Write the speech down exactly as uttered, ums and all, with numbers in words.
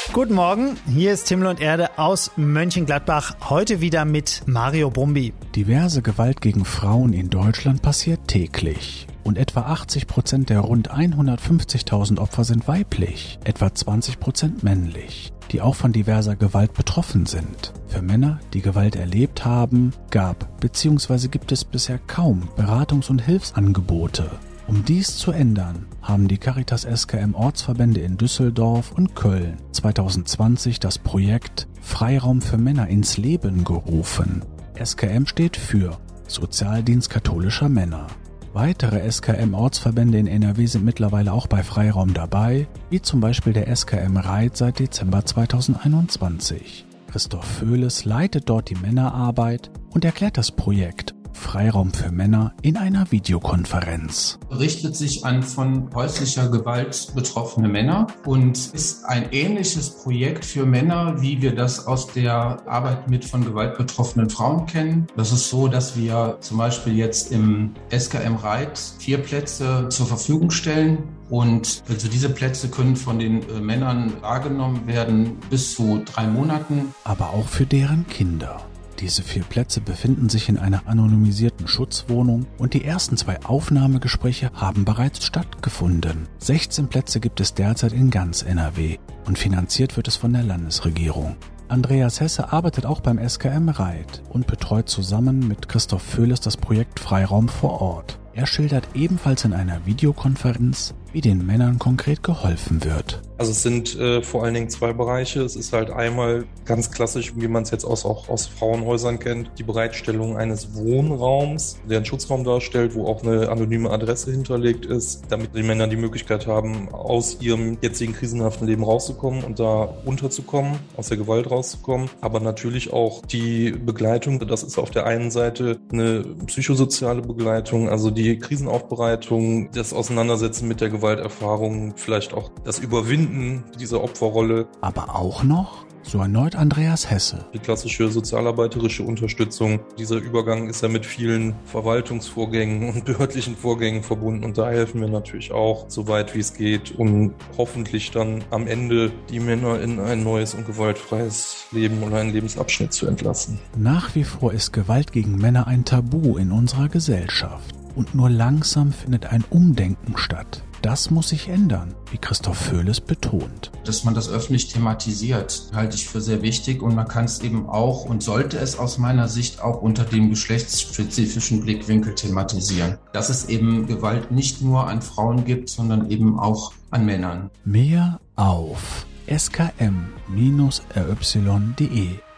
Guten Morgen, hier ist Himmel und Erde aus Mönchengladbach, heute wieder mit Mario Brumby. Diverse Gewalt gegen Frauen in Deutschland passiert täglich. Und etwa achtzig Prozent der rund hundertfünfzigtausend Opfer sind weiblich, etwa zwanzig Prozent männlich, die auch von diverser Gewalt betroffen sind. Für Männer, die Gewalt erlebt haben, gab bzw. gibt es bisher kaum Beratungs- und Hilfsangebote. Um dies zu ändern, haben die Caritas S K M-Ortsverbände in Düsseldorf und Köln zwanzig zwanzig das Projekt Freiraum für Männer ins Leben gerufen. S K M steht für Sozialdienst katholischer Männer. Weitere S K M-Ortsverbände in N R W sind mittlerweile auch bei Freiraum dabei, wie zum Beispiel der S K M Reit seit Dezember zweitausendeinundzwanzig. Christoph Föhles leitet dort die Männerarbeit und erklärt das Projekt Freiraum für Männer in einer Videokonferenz. Richtet sich an von häuslicher Gewalt betroffene Männer und ist ein ähnliches Projekt für Männer, wie wir das aus der Arbeit mit von Gewalt betroffenen Frauen kennen. Das ist so, dass wir zum Beispiel jetzt im S K M Reit vier Plätze zur Verfügung stellen. Und also diese Plätze können von den äh, Männern wahrgenommen werden bis zu drei Monaten. Aber auch für deren Kinder. Diese vier Plätze befinden sich in einer anonymisierten Schutzwohnung und die ersten zwei Aufnahmegespräche haben bereits stattgefunden. sechzehn Plätze gibt es derzeit in ganz N R W und finanziert wird es von der Landesregierung. Andreas Hesse arbeitet auch beim S K M Reit und betreut zusammen mit Christoph Föhles das Projekt Freiraum vor Ort. Er schildert ebenfalls in einer Videokonferenz, wie den Männern konkret geholfen wird. Also es sind äh, vor allen Dingen zwei Bereiche. Es ist halt einmal ganz klassisch, wie man es jetzt aus, auch aus Frauenhäusern kennt, die Bereitstellung eines Wohnraums, der einen Schutzraum darstellt, wo auch eine anonyme Adresse hinterlegt ist, damit die Männer die Möglichkeit haben, aus ihrem jetzigen krisenhaften Leben rauszukommen und da unterzukommen, aus der Gewalt rauszukommen. Aber natürlich auch die Begleitung, das ist auf der einen Seite eine psychosoziale Begleitung, also die Krisenaufbereitung, das Auseinandersetzen mit der Gewalterfahrung, vielleicht auch das Überwinden dieser Opferrolle. Aber auch noch, so erneut Andreas Hesse, die klassische sozialarbeiterische Unterstützung. Dieser Übergang ist ja mit vielen Verwaltungsvorgängen und behördlichen Vorgängen verbunden und da helfen wir natürlich auch, so weit wie es geht, um hoffentlich dann am Ende die Männer in ein neues und gewaltfreies Leben oder einen Lebensabschnitt zu entlassen. Nach wie vor ist Gewalt gegen Männer ein Tabu in unserer Gesellschaft und nur langsam findet ein Umdenken statt. Das muss sich ändern, wie Christoph Föhles betont. Dass man das öffentlich thematisiert, halte ich für sehr wichtig und man kann es eben auch und sollte es aus meiner Sicht auch unter dem geschlechtsspezifischen Blickwinkel thematisieren. Dass es eben Gewalt nicht nur an Frauen gibt, sondern eben auch an Männern. Mehr auf s k m dash r y punkt d e